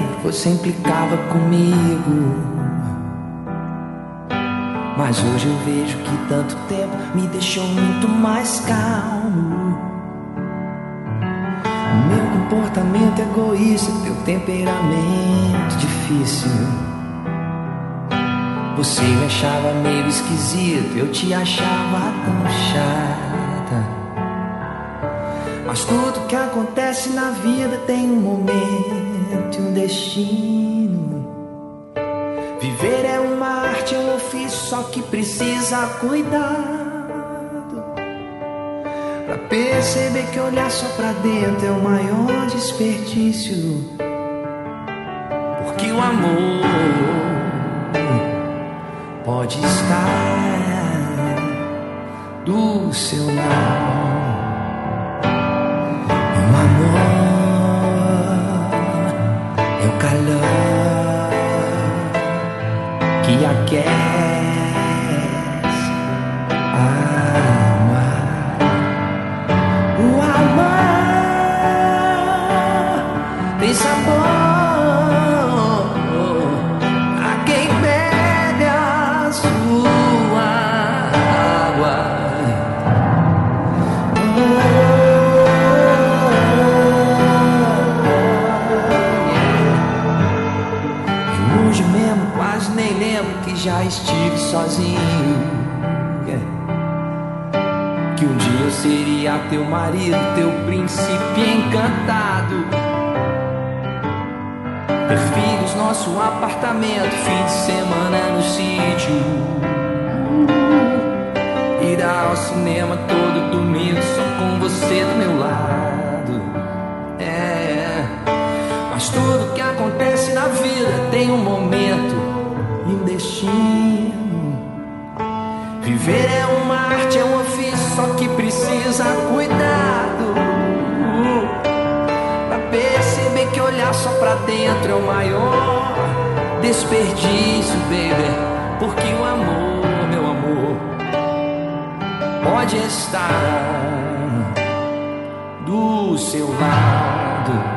você implicava comigo. Mas hoje eu vejo que tanto tempo me deixou muito mais calmo. Meu comportamento egoísta, teu temperamento difícil. Você me achava meio esquisito, eu te achava tão chata. Mas tudo que acontece na vida tem um momento e um destino. Viver é uma arte, é um ofício, só que precisa cuidado. Pra perceber que olhar só pra dentro é o maior desperdício. Porque o amor pode estar do seu lado. O amor é o calor que aquece a alma. O amor tem sabor a quem bebe a sua água. E hoje mesmo quase nem lembro que já estive sozinho. Que um dia eu seria teu marido, teu príncipe encantado. Ter filhos, nosso apartamento, fim de semana no sítio. Ir ao cinema todo domingo só com você do meu lado. Mas tudo que acontece na vida tem um momento e um destino. Viver é uma arte, é um ofício, só que precisa cuidado. Pra perceber que olhar só pra dentro é o maior desperdício, baby. Porque o amor, meu amor, pode estar do seu lado.